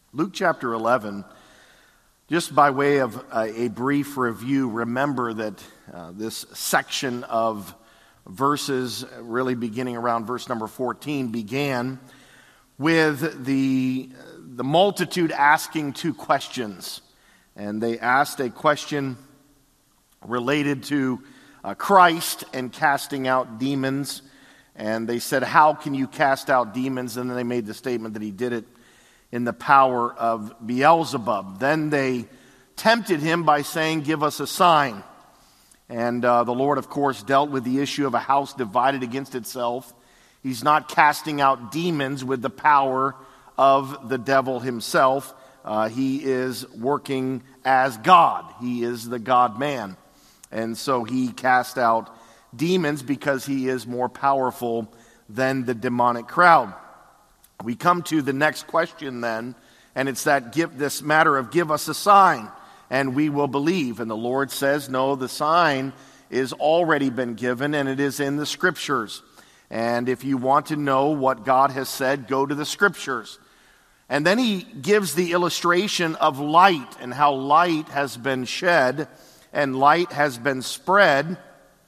Luke chapter 11, just by way of a brief review, remember that this section of verses, really beginning around verse number 14, began with the multitude asking two questions. And they asked a question related to Christ and casting out demons. And they said, how can you cast out demons? And then they made the statement that he did it in the power of Beelzebub. Then they tempted him by saying, give us a sign. And the Lord, of course, dealt with the issue of a house divided against itself. He's not casting out demons with the power of the devil himself. He is working as God. He is the God-man. And so he cast out demons because he is more powerful than the demonic crowd. We come to the next question then, and it's that this matter of give us a sign, and we will believe. And the Lord says, no, the sign is already been given, and it is in the Scriptures. And if you want to know what God has said, go to the Scriptures. And then he gives the illustration of light and how light has been shed and light has been spread.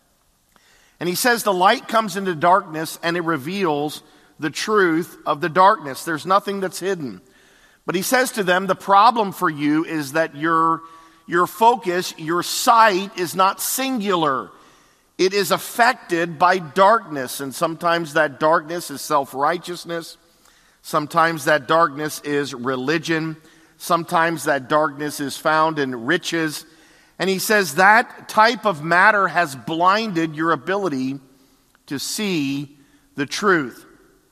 And he says the light comes into darkness and it reveals the truth of the darkness. There's nothing that's hidden. But he says to them, the problem for you is that your focus, your sight is not singular. It is affected by darkness. And sometimes that darkness is self-righteousness. Sometimes that darkness is religion. Sometimes that darkness is found in riches. And he says that type of matter has blinded your ability to see the truth.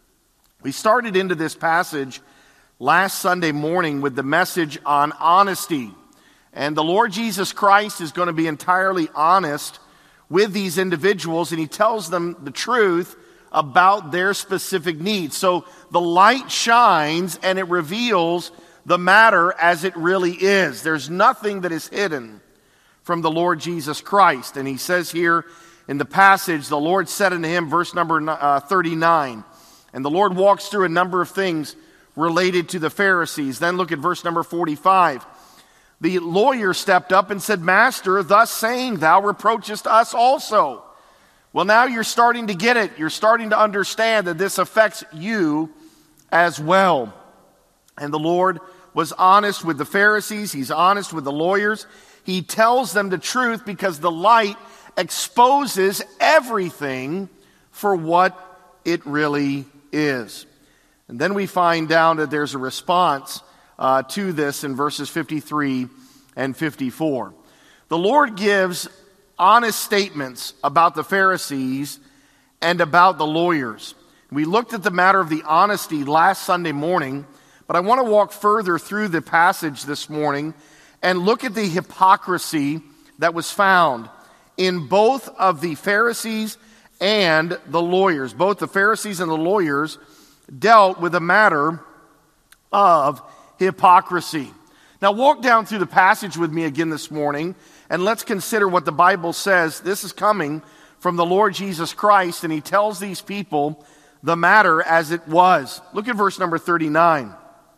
We started into this passage last Sunday morning with the message on honesty. And the Lord Jesus Christ is going to be entirely honest with these individuals, and he tells them the truth about their specific needs. So the light shines and it reveals the matter as it really is. There's nothing that is hidden from the Lord Jesus Christ. And he says here in the passage, the Lord said unto him, verse number 39, and the Lord walks through a number of things related to the Pharisees. Then look at verse number 45. The lawyer stepped up and said, Master, thus saying thou reproachest us also. Well, now you're starting to get it. You're starting to understand that this affects you as well. And the Lord was honest with the Pharisees. He's honest with the lawyers. He tells them the truth because the light exposes everything for what it really is. And then we find out that there's a response to this in verses 53 and 54. The Lord gives honest statements about the Pharisees and about the lawyers. We looked at the matter of the honesty last Sunday morning, but I want to walk further through the passage this morning and look at the hypocrisy that was found in both of the Pharisees and the lawyers. Both the Pharisees and the lawyers dealt with a matter of hypocrisy. Now walk down through the passage with me again this morning, and let's consider what the Bible says. This is coming from the Lord Jesus Christ, and he tells these people the matter as it was. Look at verse number 39.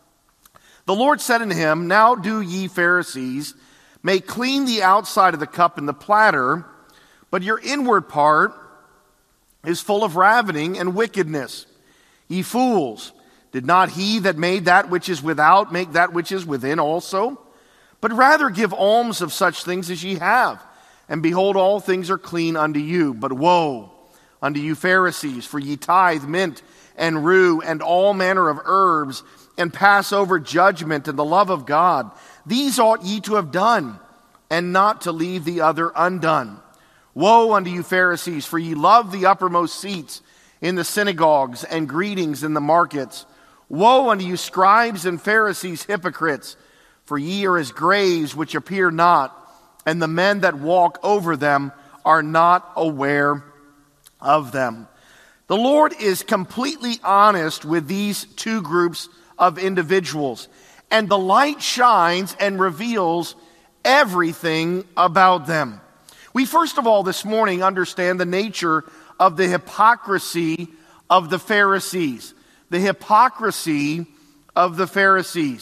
The Lord said unto him, Now do ye Pharisees make clean the outside of the cup and the platter, but your inward part is full of ravening and wickedness. Ye fools, did not he that made that which is without make that which is within also? But rather give alms of such things as ye have. And behold, all things are clean unto you. But woe unto you Pharisees, for ye tithe mint and rue and all manner of herbs, and pass over judgment and the love of God. These ought ye to have done, and not to leave the other undone. Woe unto you Pharisees, for ye love the uppermost seats in the synagogues and greetings in the markets. Woe unto you scribes and Pharisees, hypocrites, for ye are as graves which appear not, and the men that walk over them are not aware of them. The Lord is completely honest with these two groups of individuals, and the light shines and reveals everything about them. We first of all this morning understand the nature of the hypocrisy of the Pharisees. The hypocrisy of the Pharisees.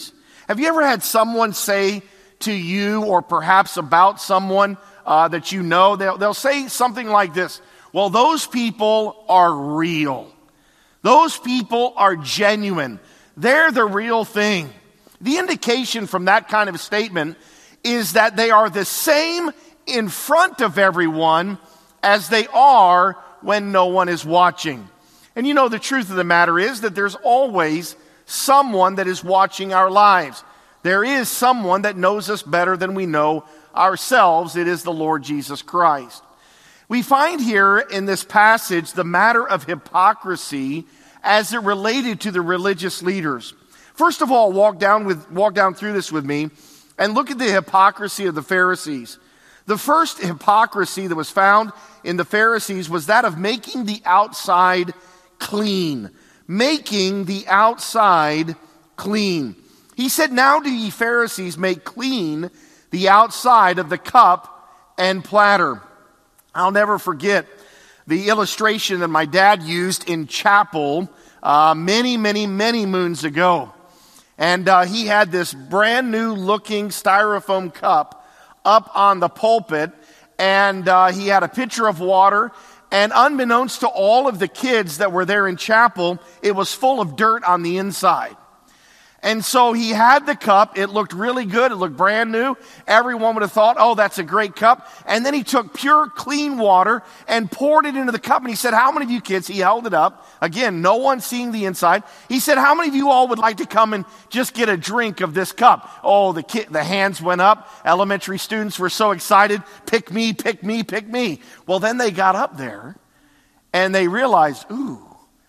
Have you ever had someone say to you, or perhaps about someone that you know, they'll say something like this: well, those people are real. Those people are genuine. They're the real thing. The indication from that kind of statement is that they are the same in front of everyone as they are when no one is watching. And you know, the truth of the matter is that there's always someone that is watching our lives. There is someone that knows us better than we know ourselves. It is the Lord Jesus Christ. We find here in this passage the matter of hypocrisy as it related to the religious leaders. First of all, walk down through this with me and look at the hypocrisy of the Pharisees. The first hypocrisy that was found in the Pharisees was that of making the outside clean. Making the outside clean. He said, "Now do ye Pharisees make clean the outside of the cup and platter." I'll never forget the illustration that my dad used in chapel many moons ago. And he had this brand new looking styrofoam cup up on the pulpit, and he had a pitcher of water, and unbeknownst to all of the kids that were there in chapel, it was full of dirt on the inside. And so he had the cup. It looked really good. It looked brand new. Everyone would have thought, oh, that's a great cup. And then he took pure, clean water and poured it into the cup. And he said, how many of you kids, he held it up. Again, no one seeing the inside. He said, how many of you all would like to come and just get a drink of this cup? Oh, the hands went up. Elementary students were so excited. Pick me, pick me, pick me. Well, then they got up there and they realized, ooh,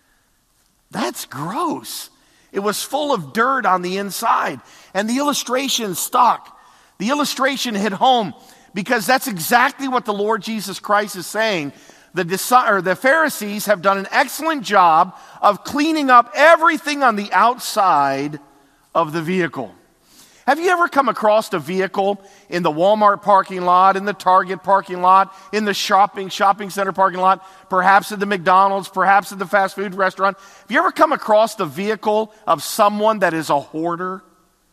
that's gross. It was full of dirt on the inside. And the illustration stuck. The illustration hit home because that's exactly what the Lord Jesus Christ is saying. The Pharisees have done an excellent job of cleaning up everything on the outside of the vehicle. Have you ever come across a vehicle in the Walmart parking lot, in the Target parking lot, in the shopping center parking lot, perhaps at the McDonald's, perhaps at the fast food restaurant? Have you ever come across the vehicle of someone that is a hoarder?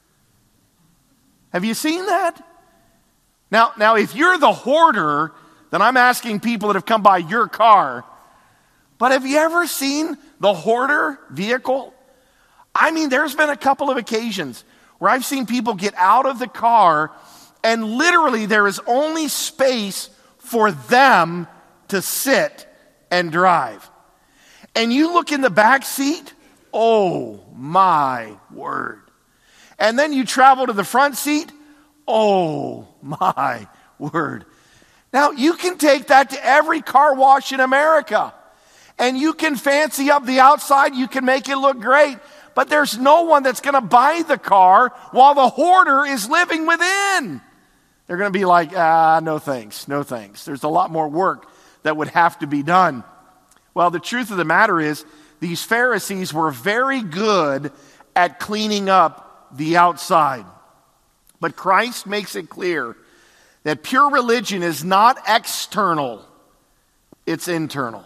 Have you seen that? Now, if you're the hoarder, then I'm asking people that have come by your car, but have you ever seen the hoarder vehicle? I mean, there's been a couple of occasions where I've seen people get out of the car and literally there is only space for them to sit and drive. And you look in the back seat, oh my word. And then you travel to the front seat, oh my word. Now you can take that to every car wash in America and you can fancy up the outside, you can make it look great. But there's no one that's going to buy the car while the hoarder is living within. They're going to be like, no thanks, no thanks. There's a lot more work that would have to be done. Well, the truth of the matter is, these Pharisees were very good at cleaning up the outside. But Christ makes it clear that pure religion is not external, it's internal.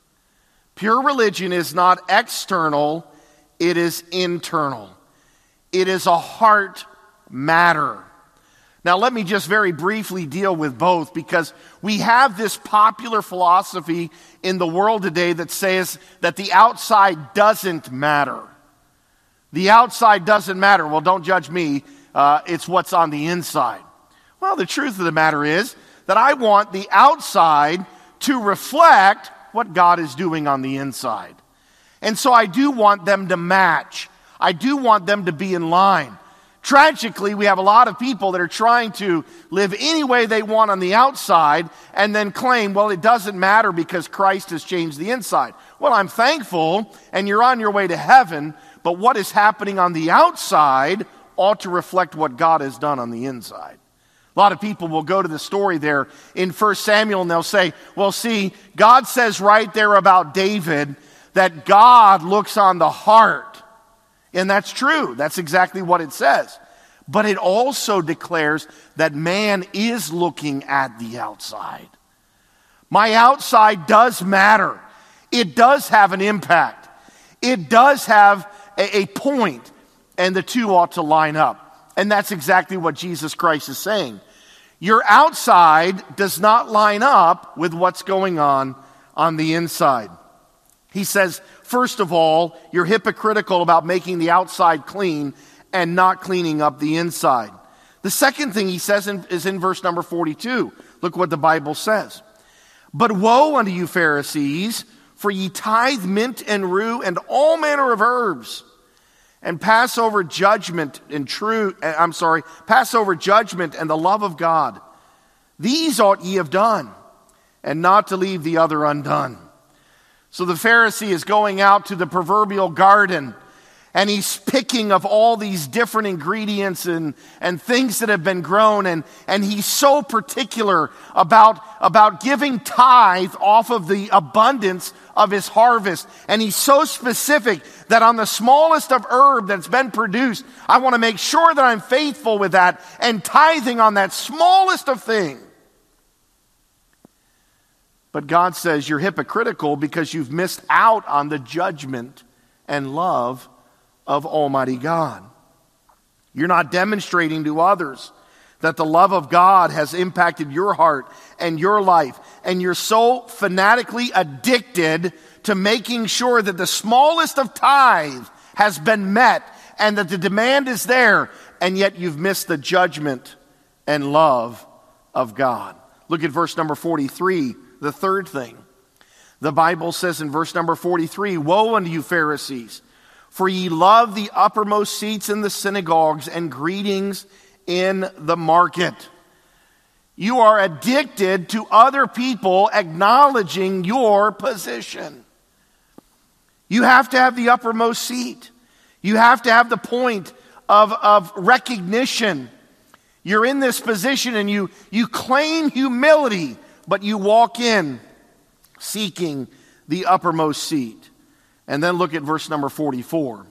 Pure religion is not external, it is internal. It is a heart matter. Now, let me just very briefly deal with both because we have this popular philosophy in the world today that says that the outside doesn't matter. The outside doesn't matter. Well, don't judge me. It's what's on the inside. Well, the truth of the matter is that I want the outside to reflect what God is doing on the inside. And so I do want them to match. I do want them to be in line. Tragically, we have a lot of people that are trying to live any way they want on the outside and then claim, well, it doesn't matter because Christ has changed the inside. Well, I'm thankful, and you're on your way to heaven, but what is happening on the outside ought to reflect what God has done on the inside. A lot of people will go to the story there in 1 Samuel and they'll say, well, see, God says right there about David that God looks on the heart. And that's true. That's exactly what it says. But it also declares that man is looking at the outside. My outside does matter. It does have an impact. It does have a point. And the two ought to line up. And that's exactly what Jesus Christ is saying. Your outside does not line up with what's going on the inside. He says, first of all, you're hypocritical about making the outside clean and not cleaning up the inside. The second thing he says is in verse number 42. Look what the Bible says. But woe unto you, Pharisees, for ye tithe mint and rue and all manner of herbs, and pass over judgment and pass over judgment and the love of God. These ought ye have done, and not to leave the other undone. So the Pharisee is going out to the proverbial garden, and he's picking of all these different ingredients and things that have been grown, and he's so particular about giving tithe off of the abundance of his harvest. And he's so specific that on the smallest of herb that's been produced, I want to make sure that I'm faithful with that and tithing on that smallest of things. But God says you're hypocritical because you've missed out on the judgment and love of Almighty God. You're not demonstrating to others that the love of God has impacted your heart and your life. And you're so fanatically addicted to making sure that the smallest of tithe has been met and that the demand is there, and yet you've missed the judgment and love of God. Look at verse number 43. The third thing, the Bible says in verse number 43, woe unto you, Pharisees, for ye love the uppermost seats in the synagogues and greetings in the market. You are addicted to other people acknowledging your position. You have to have the uppermost seat. You have to have the point of recognition. You're in this position and you claim humility, but you walk in seeking the uppermost seat. And then look at verse number 44.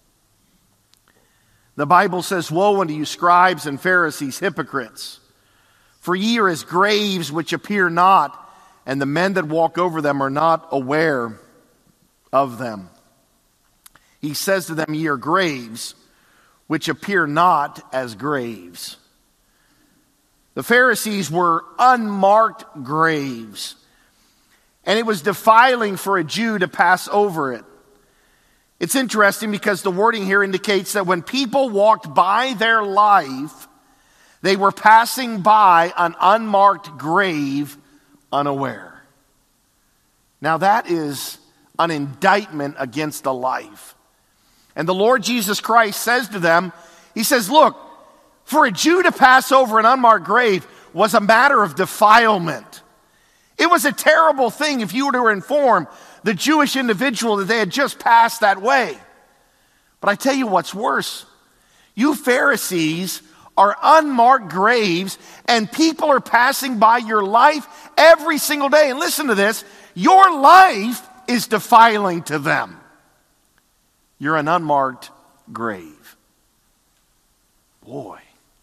The Bible says, woe unto you, scribes and Pharisees, hypocrites! For ye are as graves which appear not, and the men that walk over them are not aware of them. He says to them, ye are graves which appear not as graves. The Pharisees were unmarked graves, and it was defiling for a Jew to pass over it. It's interesting because the wording here indicates that when people walked by their life, they were passing by an unmarked grave unaware. Now that is an indictment against a life. And the Lord Jesus Christ says to them, he says, look, for a Jew to pass over an unmarked grave was a matter of defilement. It was a terrible thing if you were to inform the Jewish individual that they had just passed that way. But I tell you what's worse. You Pharisees are unmarked graves, and people are passing by your life every single day. And listen to this, your life is defiling to them. You're an unmarked grave. Boy.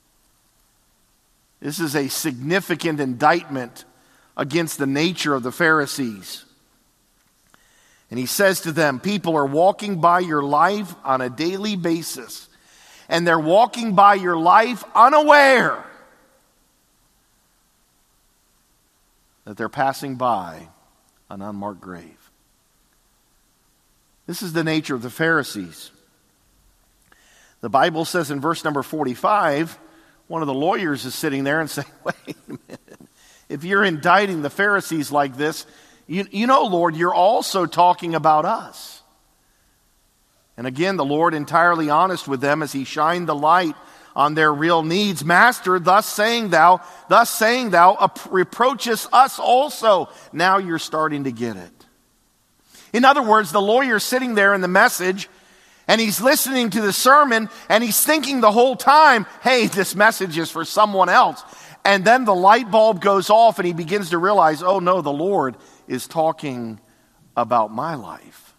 This is a significant indictment against the nature of the Pharisees. And he says to them, people are walking by your life on a daily basis, and they're walking by your life unaware that they're passing by an unmarked grave. This is the nature of the Pharisees. The Bible says in verse number 45, one of the lawyers is sitting there and saying, wait a minute. If you're indicting the Pharisees like this, you know, Lord, you're also talking about us. And again, the Lord entirely honest with them as he shined the light on their real needs. Master, thus saying thou, reproachest us also. Now you're starting to get it. In other words, the lawyer's sitting there in the message, and he's listening to the sermon, and he's thinking the whole time, hey, this message is for someone else. And then the light bulb goes off, and he begins to realize, oh no, the Lord is talking about my life.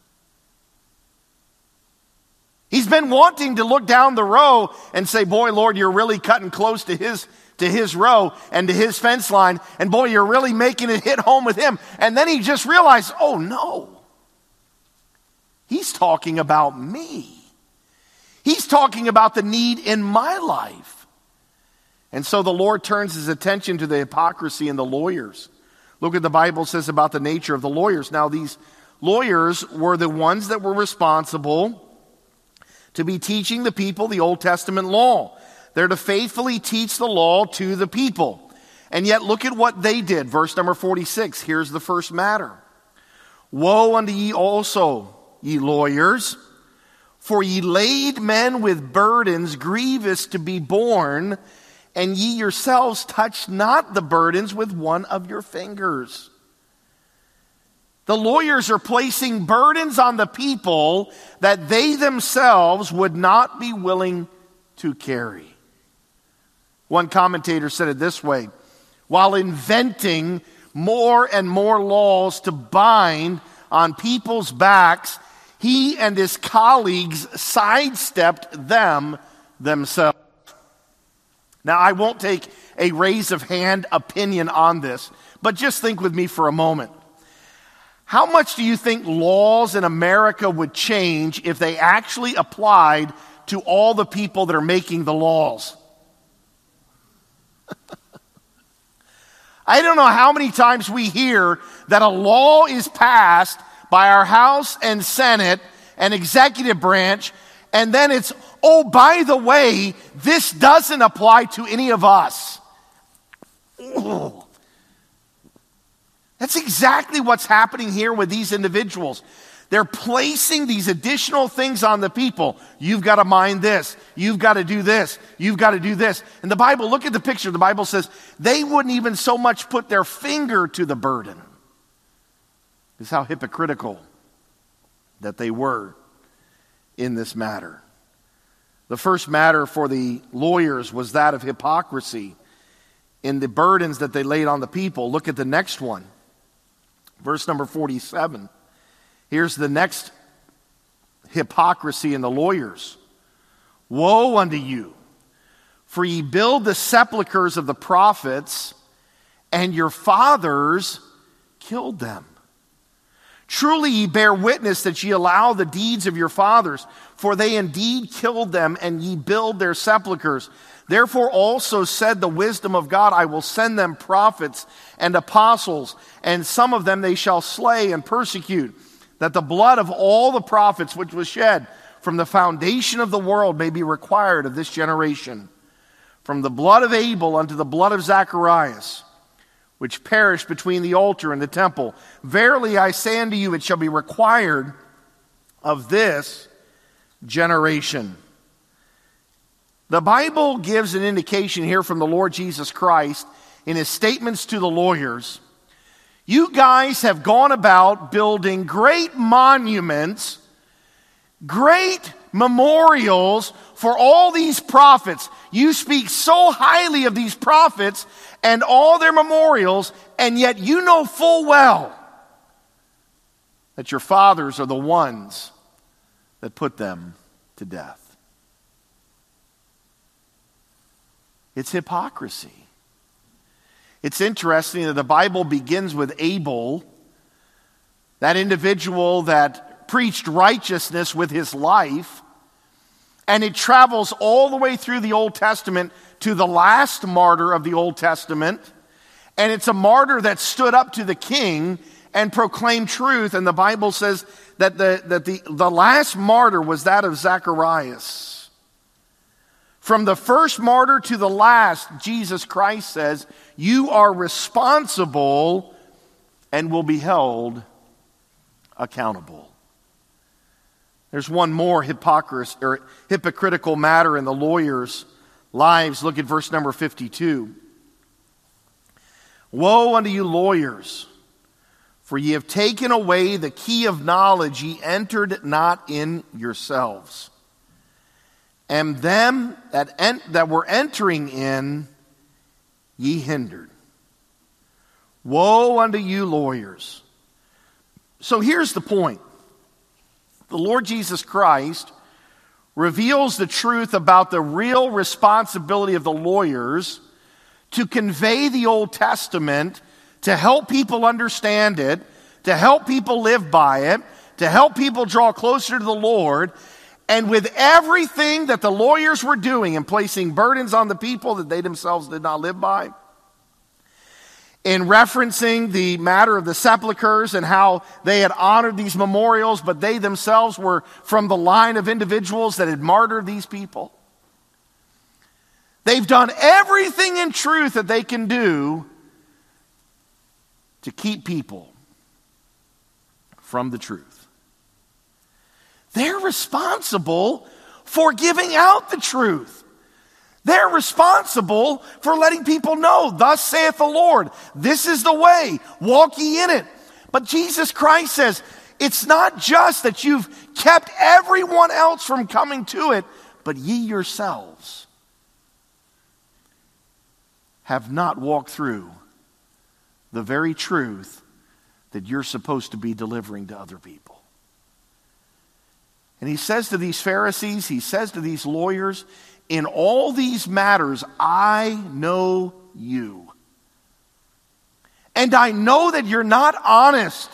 He's been wanting to look down the row and say, boy, Lord, you're really cutting close to his row and to his fence line. And boy, you're really making it hit home with him. And then he just realized, oh no, he's talking about me. He's talking about the need in my life. And so the Lord turns his attention to the hypocrisy in the lawyers. Look what the Bible says about the nature of the lawyers. Now, these lawyers were the ones that were responsible to be teaching the people the Old Testament law. They're to faithfully teach the law to the people. And yet look at what they did. Verse number 46. Here's the first matter. Woe unto ye also, ye lawyers, for ye laid men with burdens grievous to be borne, and ye yourselves touched not the burdens with one of your fingers. The lawyers are placing burdens on the people that they themselves would not be willing to carry. One commentator said it this way: while inventing more and more laws to bind on people's backs, he and his colleagues sidestepped them themselves. Now, I won't take a raise of hand opinion on this, but just think with me for a moment. How much do you think laws in America would change if they actually applied to all the people that are making the laws? I don't know how many times we hear that a law is passed by our House and Senate and executive branch, and then it's, oh, by the way, this doesn't apply to any of us. Ugh. That's exactly what's happening here with these individuals. They're placing these additional things on the people. You've got to mind this. You've got to do this. You've got to do this. And the Bible, look at the picture. The Bible says they wouldn't even so much put their finger to the burden. This is how hypocritical that they were in this matter. The first matter for the lawyers was that of hypocrisy in the burdens that they laid on the people. Look at the next one. Verse number 47. Here's the next hypocrisy in the lawyers. Woe unto you, for ye build the sepulchres of the prophets, and your fathers killed them. Truly ye bear witness that ye allow the deeds of your fathers, for they indeed killed them, and ye build their sepulchres. Therefore also said the wisdom of God, I will send them prophets and apostles, and some of them they shall slay and persecute, that the blood of all the prophets which was shed from the foundation of the world may be required of this generation. From the blood of Abel unto the blood of Zacharias, which perished between the altar and the temple. Verily I say unto you, it shall be required of this generation. The Bible gives an indication here from the Lord Jesus Christ in his statements to the lawyers. You guys have gone about building great monuments, great memorials for all these prophets. You speak so highly of these prophets and all their memorials, and yet you know full well that your fathers are the ones that put them to death. It's hypocrisy. It's interesting that the Bible begins with Abel, that individual that preached righteousness with his life, and it travels all the way through the Old Testament to the last martyr of the Old Testament, and it's a martyr that stood up to the king and proclaimed truth, and the Bible says that the last martyr was that of Zacharias. From the first martyr to the last, Jesus Christ says, you are responsible and will be held accountable. There's one more hypocritical matter in the lawyers' lives. Look at verse number 52. Woe unto you lawyers, for ye have taken away the key of knowledge, ye entered not in yourselves. And them that were entering in, ye hindered. Woe unto you lawyers. So here's the point. The Lord Jesus Christ reveals the truth about the real responsibility of the lawyers to convey the Old Testament, to help people understand it, to help people live by it, to help people draw closer to the Lord. And with everything that the lawyers were doing and placing burdens on the people that they themselves did not live by, in referencing the matter of the sepulchres and how they had honored these memorials, but they themselves were from the line of individuals that had martyred these people. They've done everything in truth that they can do to keep people from the truth. They're responsible for giving out the truth. They're responsible for letting people know, thus saith the Lord, this is the way, walk ye in it. But Jesus Christ says, it's not just that you've kept everyone else from coming to it, but ye yourselves have not walked through the very truth that you're supposed to be delivering to other people. And he says to these Pharisees, he says to these lawyers, in all these matters, I know you. And I know that you're not honest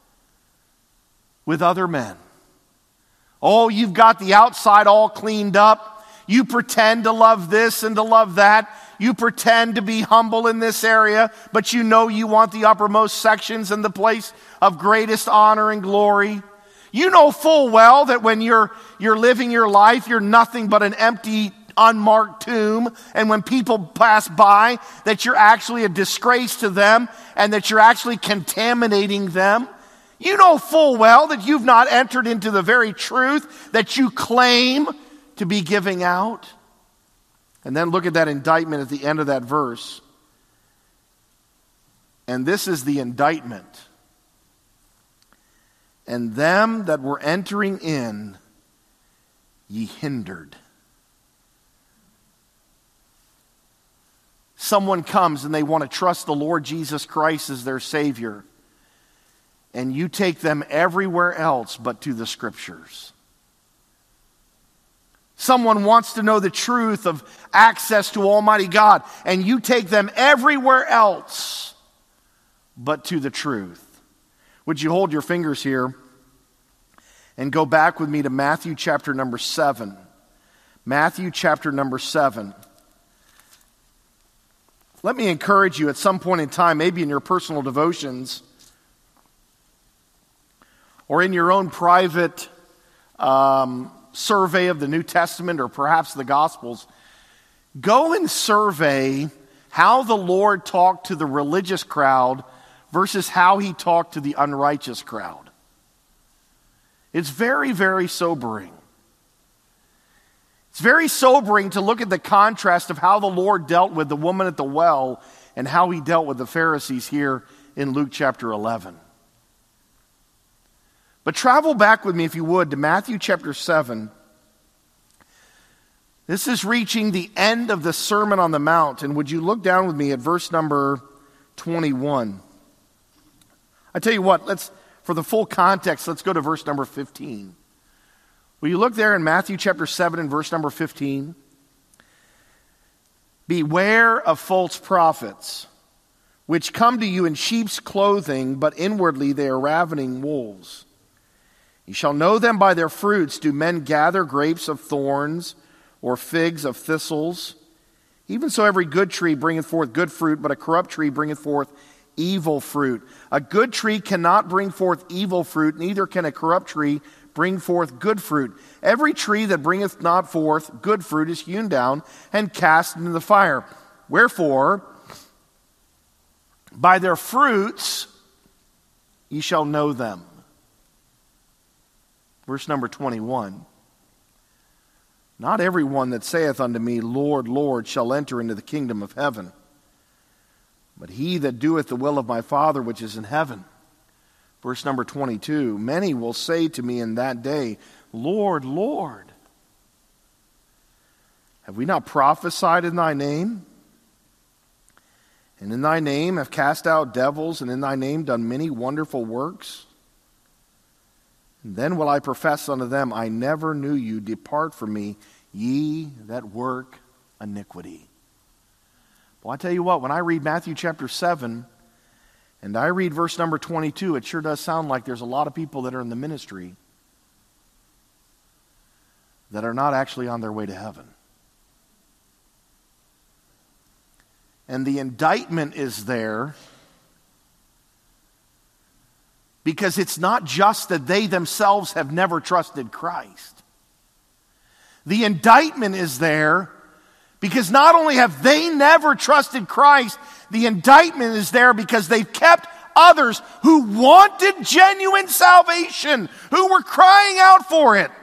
with other men. Oh, you've got the outside all cleaned up. You pretend to love this and to love that. You pretend to be humble in this area, but you know you want the uppermost sections and the place of greatest honor and glory. You know full well that when you're living your life, you're nothing but an empty, unmarked tomb, and when people pass by, that you're actually a disgrace to them and that you're actually contaminating them. You know full well that you've not entered into the very truth that you claim to be giving out. And then look at that indictment at the end of that verse. And this is the indictment. And them that were entering in, ye hindered. Someone comes and they want to trust the Lord Jesus Christ as their Savior. And you take them everywhere else but to the Scriptures. Someone wants to know the truth of access to Almighty God. And you take them everywhere else but to the truth. Would you hold your fingers here and go back with me to Matthew chapter number 7. Matthew chapter number 7. Let me encourage you at some point in time, maybe in your personal devotions or in your own private survey of the New Testament or perhaps the Gospels, go and survey how the Lord talked to the religious crowd versus how he talked to the unrighteous crowd. It's very, very sobering. It's very sobering to look at the contrast of how the Lord dealt with the woman at the well and how he dealt with the Pharisees here in Luke chapter 11. But travel back with me, if you would, to Matthew chapter 7. This is reaching the end of the Sermon on the Mount. And would you look down with me at verse number 21? I tell you what, for the full context, let's go to verse number 15. Will you look there in Matthew chapter 7 and verse number 15? Beware of false prophets, which come to you in sheep's clothing, but inwardly they are ravening wolves. You shall know them by their fruits. Do men gather grapes of thorns or figs of thistles? Even so every good tree bringeth forth good fruit, but a corrupt tree bringeth forth evil fruit. A good tree cannot bring forth evil fruit, neither can a corrupt tree bring forth good fruit. Every tree that bringeth not forth good fruit is hewn down and cast into the fire. Wherefore, by their fruits ye shall know them. Verse number 21. Not everyone that saith unto me, Lord, Lord, shall enter into the kingdom of heaven, but he that doeth the will of my Father which is in heaven. Verse number 22. Many will say to me in that day, Lord, Lord, have we not prophesied in thy name? And in thy name have cast out devils, and in thy name done many wonderful works? And then will I profess unto them, I never knew you. Depart from me, ye that work iniquity. Well, I tell you what, when I read Matthew chapter 7, and I read verse number 22, it sure does sound like there's a lot of people that are in the ministry that are not actually on their way to heaven. And the indictment is there because it's not just that they themselves have never trusted Christ. The indictment is there because not only have they never trusted Christ, the indictment is there because they've kept others who wanted genuine salvation, who were crying out for it.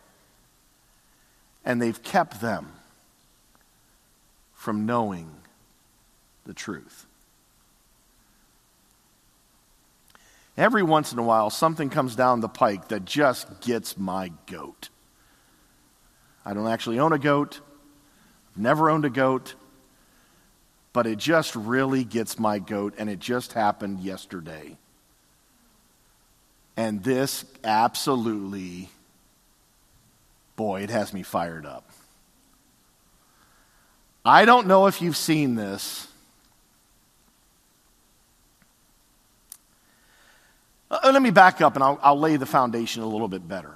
And they've kept them from knowing the truth. Every once in a while, something comes down the pike that just gets my goat. I don't actually own a goat. I've never owned a goat. But it just really gets my goat, and it just happened yesterday. And this absolutely, boy, it has me fired up. I don't know if you've seen this. Let me back up and I'll lay the foundation a little bit better.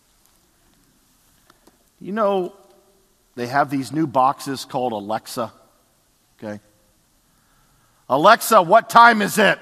You know, they have these new boxes called Alexa, okay? Alexa, what time is it?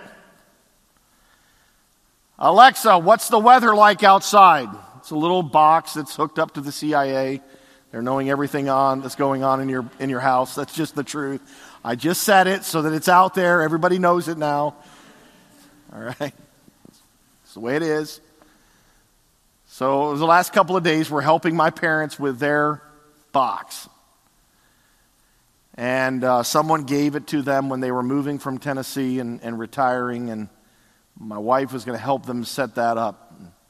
Alexa, what's the weather like outside? It's a little box that's hooked up to the CIA. They're knowing everything that's going on in your house. That's just the truth. I just said it so that it's out there. Everybody knows it now. All right? It's the way it is. So it was the last couple of days we're helping my parents with their box. And someone gave it to them when they were moving from Tennessee and retiring, and my wife was going to help them set that up.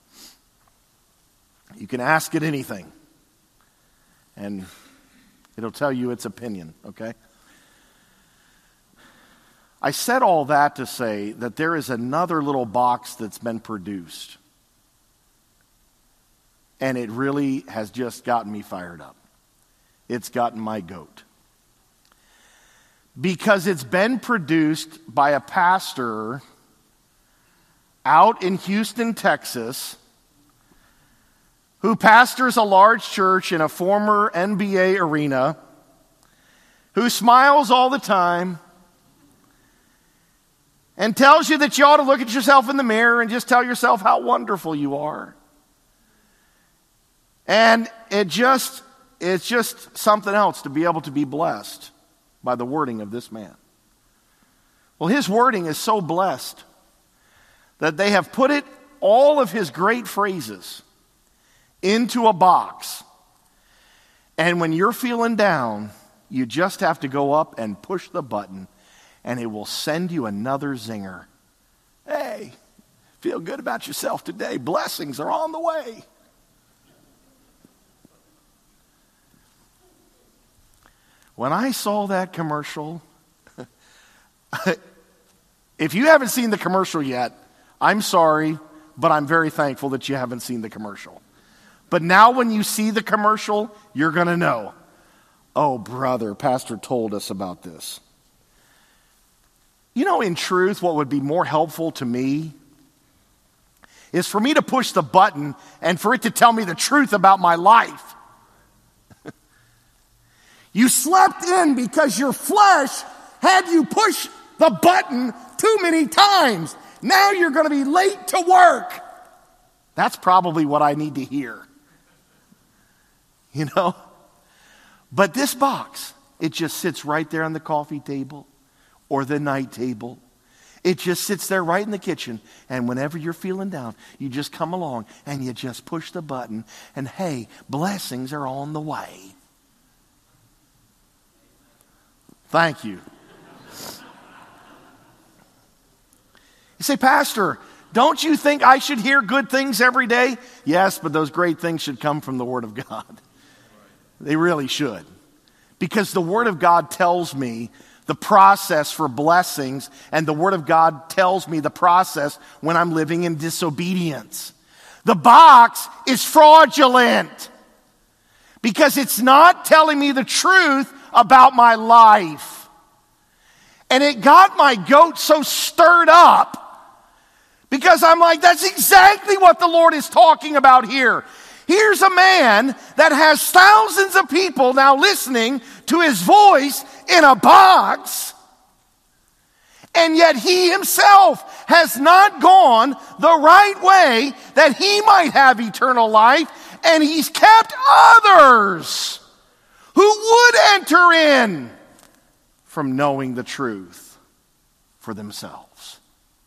You can ask it anything, and it'll tell you its opinion, okay? I said all that to say that there is another little box that's been produced. And it really has just gotten me fired up. It's gotten my goat. Because it's been produced by a pastor out in Houston, Texas, who pastors a large church in a former NBA arena, who smiles all the time, and tells you that you ought to look at yourself in the mirror and just tell yourself how wonderful you are. And it's just something else to be able to be blessed by the wording of this man. Well, his wording is so blessed that they have put all of his great phrases into a box. And when you're feeling down, you just have to go up and push the button, and it will send you another zinger. Hey, feel good about yourself today. Blessings are on the way. When I saw that commercial, if you haven't seen the commercial yet, I'm sorry, but I'm very thankful that you haven't seen the commercial. But now when you see the commercial, you're going to know, oh, brother, Pastor told us about this. You know, in truth, what would be more helpful to me is for me to push the button and for it to tell me the truth about my life. You slept in because your flesh had you push the button too many times. Now you're going to be late to work. That's probably what I need to hear. You know? But this box, it just sits right there on the coffee table or the night table. It just sits there right in the kitchen. And whenever you're feeling down, you just come along and you just push the button. And hey, blessings are on the way. Thank you. You say, Pastor, don't you think I should hear good things every day? Yes, but those great things should come from the Word of God. They really should. Because the Word of God tells me the process for blessings, and the Word of God tells me the process when I'm living in disobedience. The box is fraudulent because it's not telling me the truth about my life. And it got my goat so stirred up because I'm like, that's exactly what the Lord is talking about here. Here's a man that has thousands of people now listening to his voice in a box, and yet he himself has not gone the right way that he might have eternal life, and he's kept others who would enter in from knowing the truth for themselves.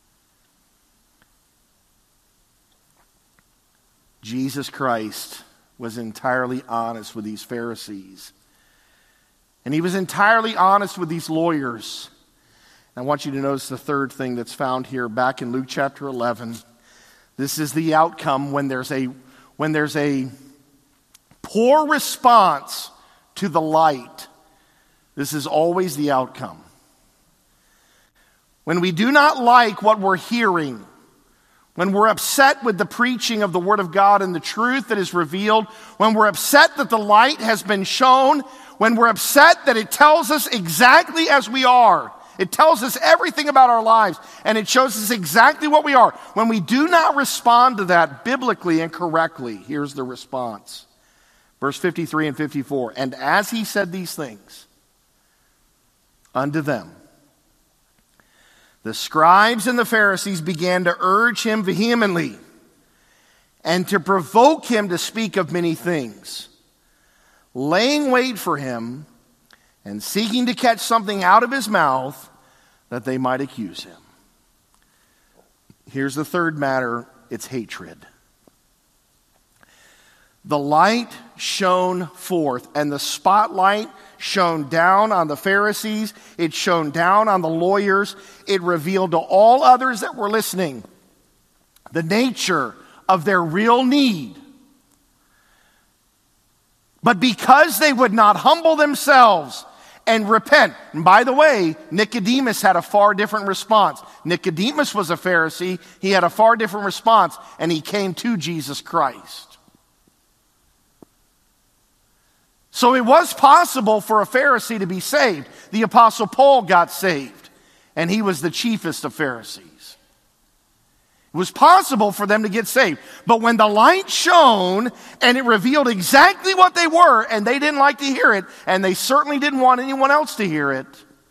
Jesus Christ was entirely honest with these Pharisees. And he was entirely honest with these lawyers. And I want you to notice the third thing that's found here back in Luke chapter 11. This is the outcome when there's a poor response to the light. This is always the outcome. When we do not like what we're hearing, when we're upset with the preaching of the Word of God and the truth that is revealed, when we're upset that the light has been shown, when we're upset that it tells us exactly as we are, it tells us everything about our lives, and it shows us exactly what we are. When we do not respond to that biblically and correctly, here's the response. Verse 53 and 54, and as he said these things unto them, the scribes and the Pharisees began to urge him vehemently and to provoke him to speak of many things, laying wait for him and seeking to catch something out of his mouth that they might accuse him. Here's the third matter, it's hatred. The light shone forth, and the spotlight shone down on the Pharisees. It shone down on the lawyers. It revealed to all others that were listening the nature of their real need. But because they would not humble themselves and repent. And by the way, Nicodemus had a far different response. Nicodemus was a Pharisee. He had a far different response, and he came to Jesus Christ. So it was possible for a Pharisee to be saved. The Apostle Paul got saved, and he was the chiefest of Pharisees. It was possible for them to get saved. But when the light shone and it revealed exactly what they were, and they didn't like to hear it, and they certainly didn't want anyone else to hear it,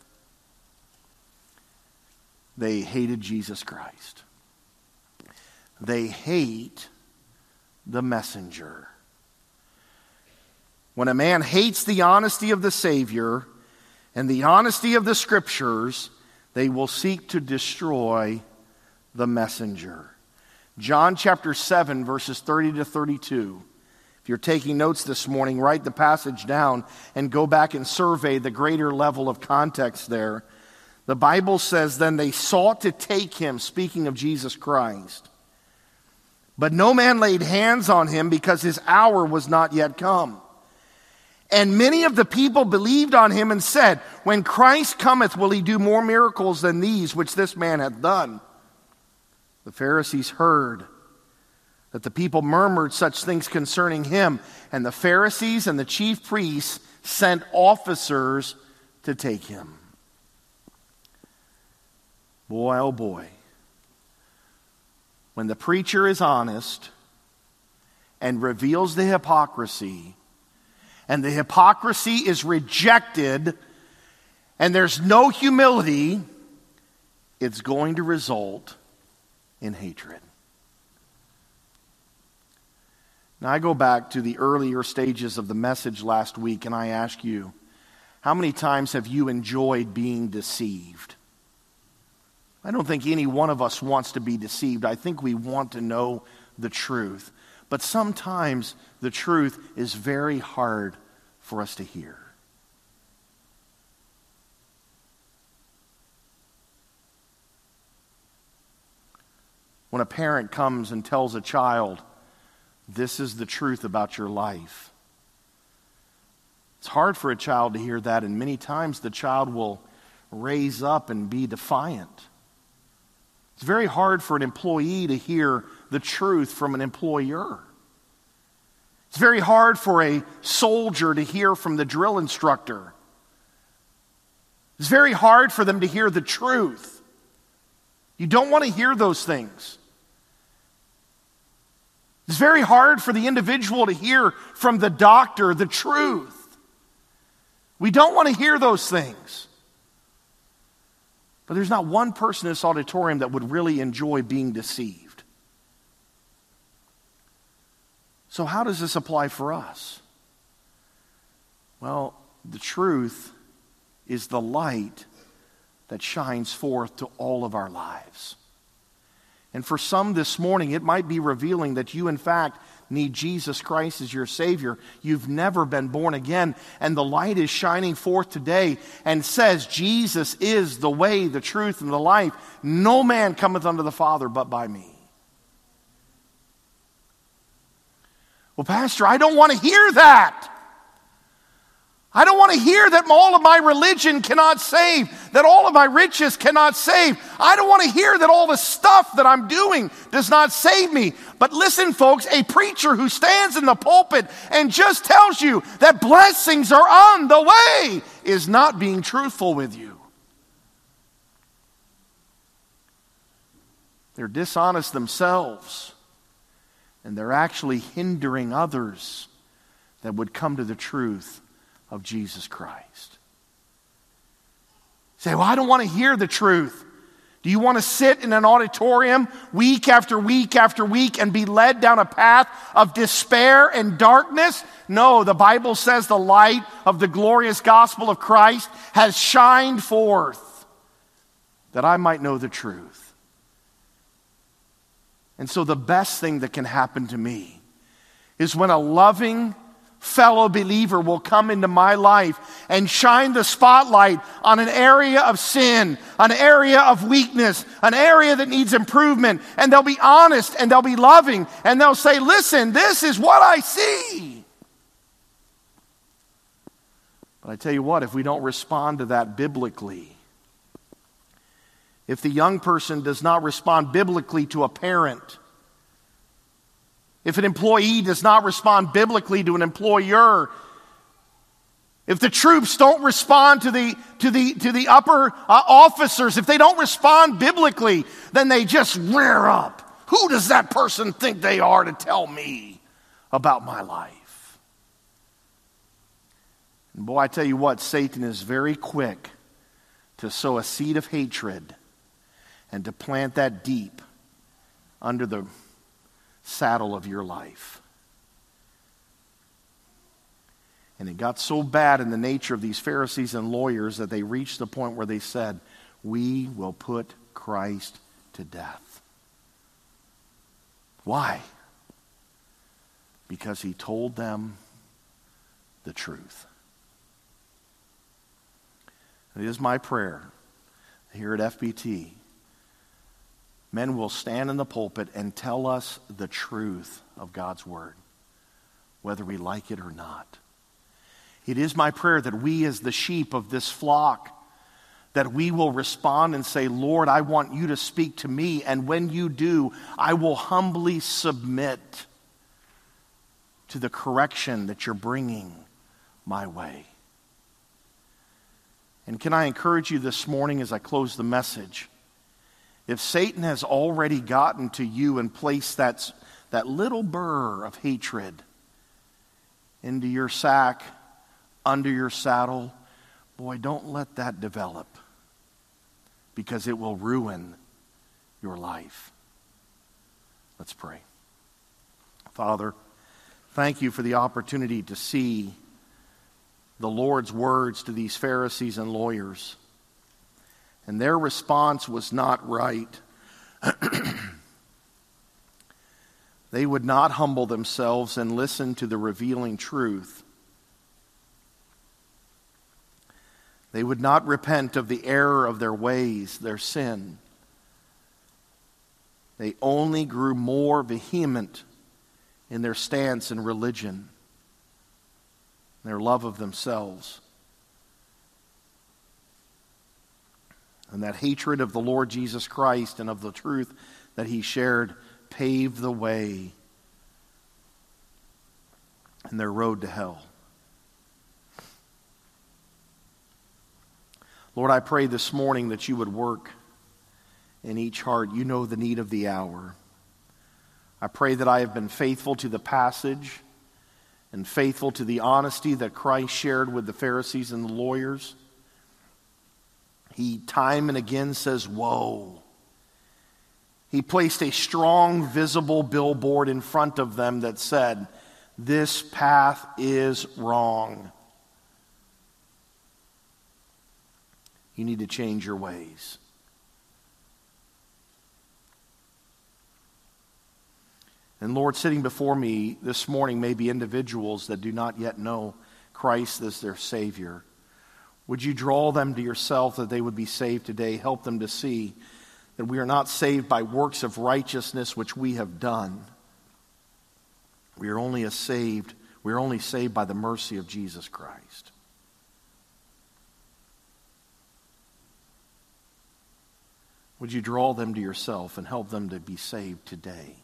they hated Jesus Christ. They hate the messenger. When a man hates the honesty of the Savior and the honesty of the Scriptures, they will seek to destroy the messenger. John chapter 7, verses 30 to 32. If you're taking notes this morning, write the passage down and go back and survey the greater level of context there. The Bible says, then they sought to take him, speaking of Jesus Christ. But no man laid hands on him because his hour was not yet come. And many of the people believed on him and said, when Christ cometh, will he do more miracles than these which this man hath done? The Pharisees heard that the people murmured such things concerning him, and the Pharisees and the chief priests sent officers to take him. Boy, oh boy. When the preacher is honest and reveals the hypocrisy, and the hypocrisy is rejected, and there's no humility, it's going to result in hatred. Now, I go back to the earlier stages of the message last week, and I ask you, how many times have you enjoyed being deceived? I don't think any one of us wants to be deceived. I think we want to know the truth. But sometimes the truth is very hard for us to hear. When a parent comes and tells a child, this is the truth about your life, it's hard for a child to hear that, and many times the child will raise up and be defiant. It's very hard for an employee to hear the truth from an employer. It's very hard for a soldier to hear from the drill instructor. It's very hard for them to hear the truth. You don't want to hear those things. It's very hard for the individual to hear from the doctor the truth. We don't want to hear those things. But there's not one person in this auditorium that would really enjoy being deceived. So how does this apply for us? Well, the truth is the light that shines forth to all of our lives. And for some this morning, it might be revealing that you, in fact, need Jesus Christ as your Savior. You've never been born again, and the light is shining forth today and says, Jesus is the way, the truth, and the life. No man cometh unto the Father but by me. Well, Pastor, I don't want to hear that. I don't want to hear that all of my religion cannot save, that all of my riches cannot save. I don't want to hear that all the stuff that I'm doing does not save me. But listen, folks, a preacher who stands in the pulpit and just tells you that blessings are on the way is not being truthful with you. They're dishonest themselves, and they're actually hindering others that would come to the truth of Jesus Christ. Say, well, I don't want to hear the truth. Do you want to sit in an auditorium week after week after week and be led down a path of despair and darkness? No, the Bible says the light of the glorious gospel of Christ has shined forth that I might know the truth. And so the best thing that can happen to me is when a loving fellow believer will come into my life and shine the spotlight on an area of sin, an area of weakness, an area that needs improvement, and they'll be honest and they'll be loving and they'll say, listen, this is what I see. But I tell you what, if we don't respond to that biblically, if the young person does not respond biblically to a parent, if an employee does not respond biblically to an employer, if the troops don't respond to the upper officers, if they don't respond biblically, then they just rear up. Who does that person think they are to tell me about my life? And boy, I tell you what, Satan is very quick to sow a seed of hatred and to plant that deep under the saddle of your life. And it got so bad in the nature of these Pharisees and lawyers that they reached the point where they said, we will put Christ to death. Why? Because he told them the truth. It is my prayer here at FBT, men will stand in the pulpit and tell us the truth of God's word, whether we like it or not. It is my prayer that we as the sheep of this flock, that we will respond and say, Lord, I want you to speak to me. And when you do, I will humbly submit to the correction that you're bringing my way. And can I encourage you this morning as I close the message? If Satan has already gotten to you and placed that little burr of hatred into your sack, under your saddle, boy, don't let that develop, because it will ruin your life. Let's pray. Father, thank you for the opportunity to see the Lord's words to these Pharisees and lawyers. And their response was not right. They would not humble themselves and listen to the revealing truth. They would not repent of the error of their ways, their sin. They only grew more vehement in their stance in religion, their love of themselves. And that hatred of the Lord Jesus Christ and of the truth that he shared paved the way in their road to hell. Lord, I pray this morning that you would work in each heart. You know the need of the hour. I pray that I have been faithful to the passage and faithful to the honesty that Christ shared with the Pharisees and the lawyers. He time and again says, woe. He placed a strong, visible billboard in front of them that said, this path is wrong. You need to change your ways. And Lord, sitting before me this morning may be individuals that do not yet know Christ as their Savior. Would you draw them to yourself that they would be saved today? Help them to see that we are not saved by works of righteousness which we have done. We are only saved by the mercy of Jesus Christ. Would you draw them to yourself and help them to be saved today?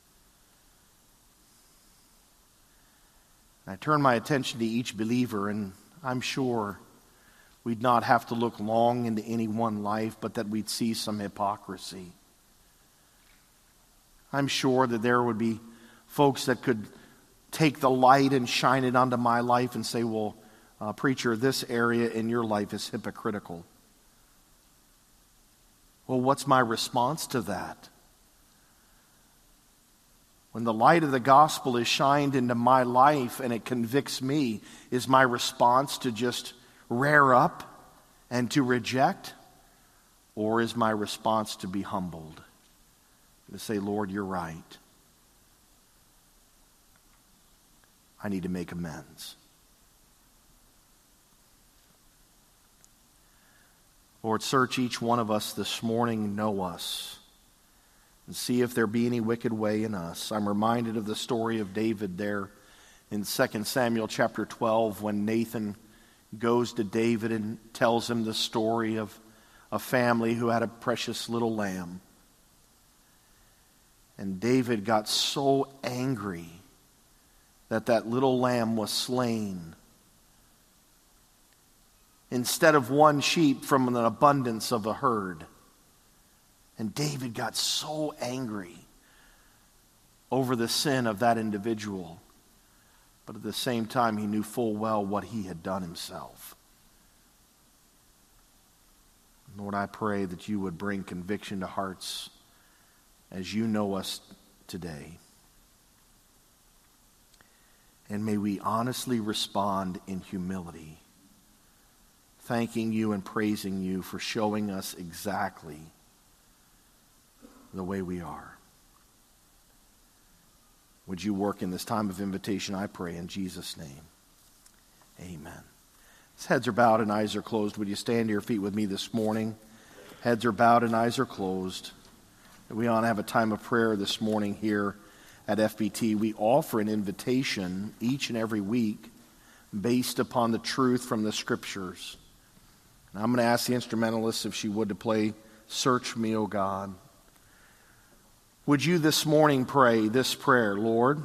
I turn my attention to each believer, and I'm sure we'd not have to look long into any one life, but that we'd see some hypocrisy. I'm sure that there would be folks that could take the light and shine it onto my life and say, well, preacher, this area in your life is hypocritical. Well, what's my response to that? When the light of the gospel is shined into my life and it convicts me, is my response to just rear up and to reject? Or is my response to be humbled? To say, Lord, you're right. I need to make amends. Lord, search each one of us this morning, know us, and see if there be any wicked way in us. I'm reminded of the story of David there in 2 Samuel chapter 12 when Nathan goes to David and tells him the story of a family who had a precious little lamb. And David got so angry that little lamb was slain. Instead of one sheep from an abundance of a herd. And David got so angry over the sin of that individual. But at the same time, he knew full well what he had done himself. Lord, I pray that you would bring conviction to hearts as you know us today. And may we honestly respond in humility, thanking you and praising you for showing us exactly the way we are. Would you work in this time of invitation, I pray, in Jesus' name. Amen. As heads are bowed and eyes are closed, would you stand to your feet with me this morning? Heads are bowed and eyes are closed. We want to have a time of prayer this morning here at FBT. We offer an invitation each and every week based upon the truth from the Scriptures. And I'm going to ask the instrumentalist if she would to play Search Me, O God. Would you this morning pray this prayer, Lord?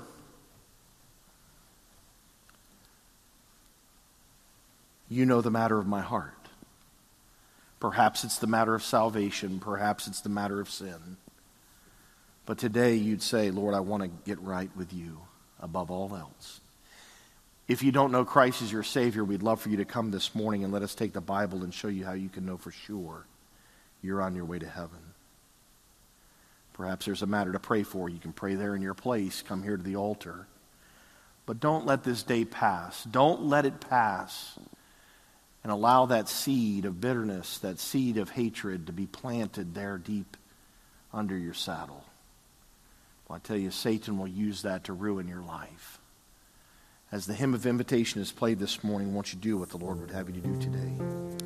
You know the matter of my heart. Perhaps it's the matter of salvation. Perhaps it's the matter of sin. But today you'd say, Lord, I want to get right with you above all else. If you don't know Christ as your Savior, we'd love for you to come this morning and let us take the Bible and show you how you can know for sure you're on your way to heaven. Perhaps there's a matter to pray for. You can pray there in your place. Come here to the altar. But don't let this day pass. Don't let it pass and allow that seed of bitterness, that seed of hatred to be planted there deep under your saddle. Well, I tell you, Satan will use that to ruin your life. As the hymn of invitation is played this morning, won't you do what the Lord would have you to do today?